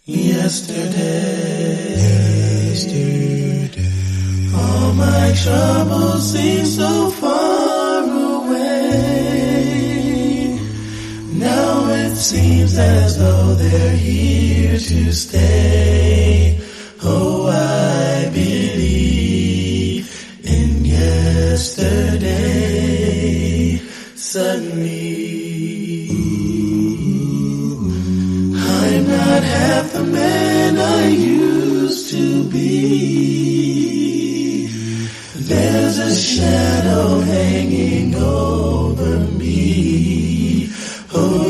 Yesterday, all my troubles seem so far away. Now it seems as though they're here to stay. Oh, I believe in yesterday. Suddenly, I'm not half the man I used to be. There's a shadow hanging over me. Oh,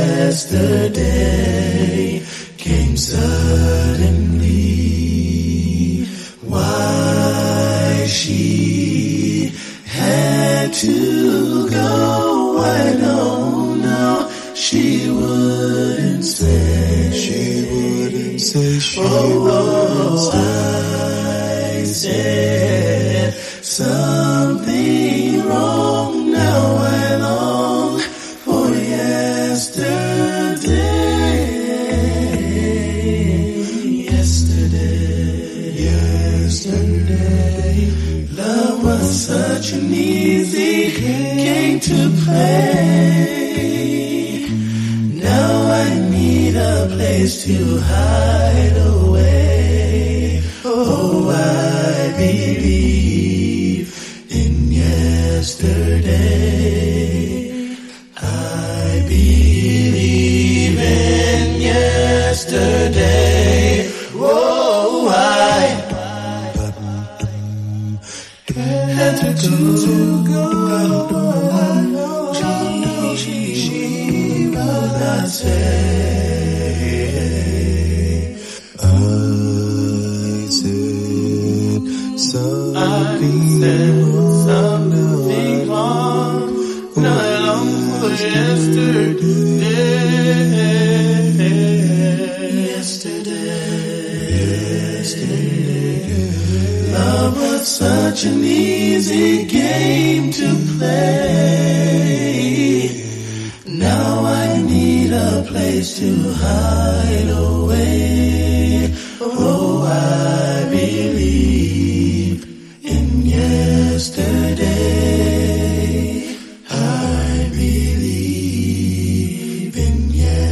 yesterday came suddenly. Why she had to go, I don't know. She wouldn't say. I said something wrong. Now I long for yesterday. Yesterday, love was such an easy game to play. Now I need a place to hide away. Oh, I believe in yesterday. I believe in yesterday. Oh, I had to go. She would not say. I said something wrong. Now I long for yesterday. Love was such an easy game to play. Now I need a place to hide away. Oh, I believe in yesterday. I believe in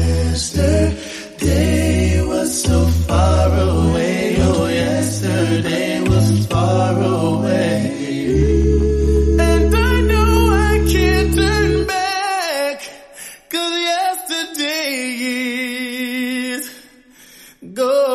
yesterday was so far away. Oh, yesterday was far away. And I know I can't turn back, 'cause yesterday is gone.